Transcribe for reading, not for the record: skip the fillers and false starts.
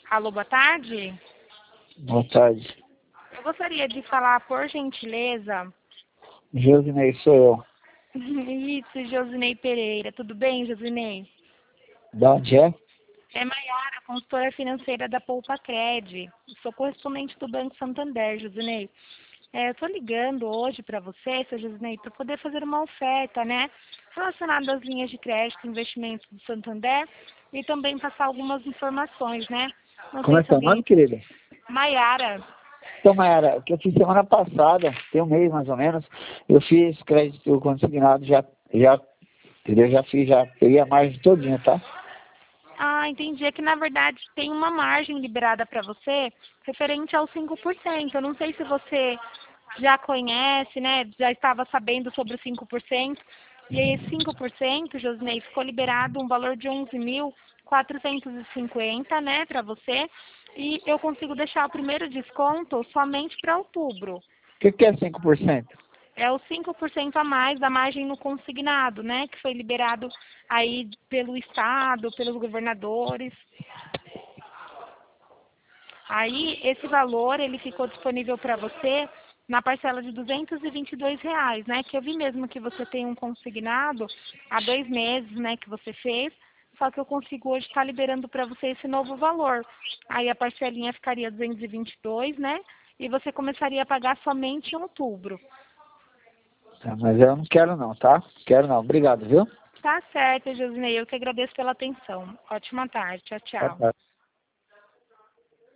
Alô, boa tarde. Boa tarde. Eu gostaria de falar, por gentileza. Josinei, sou eu. Isso, Josinei Pereira. Tudo bem, Josinei? Da onde é? É Maiara, consultora financeira da Poupa Cred. Sou correspondente do Banco Santander, Josinei. Eu estou ligando hoje para você, seu Josinei, para poder fazer uma oferta, né? Relacionada às linhas de crédito e investimentos do Santander e também passar algumas informações, né? Não Como sei é se seu nome, alguém... querida? Maiara. Então, Mayara, o que eu fiz semana passada, tem um mês mais ou menos, eu fiz crédito consignado, entendeu? Já peguei a margem todinha, tá? Ah, entendi. É que, na verdade, tem uma margem liberada para você referente aos 5%. Eu não sei se você já conhece, né? Já estava sabendo sobre os 5%. E aí, esse 5%, Josinei, ficou liberado um valor de 11.450, né, para você. E eu consigo deixar o primeiro desconto somente para outubro. O que é 5%? É os 5% a mais da margem no consignado, né? Que foi liberado aí pelo Estado, pelos governadores. Aí, esse valor, ele ficou disponível para você na parcela de R$ 222, né? Que eu vi mesmo que você tem um consignado há 2 meses, né? Que você fez. Só que eu consigo hoje estar liberando para você esse novo valor. Aí a parcelinha ficaria 222, né? E você começaria a pagar somente em outubro. Tá, mas eu não quero não, tá? Quero não. Obrigado, viu? Tá certo, Josinei. Eu que agradeço pela atenção. Ótima tarde. Tchau, Tá, tchau. tá.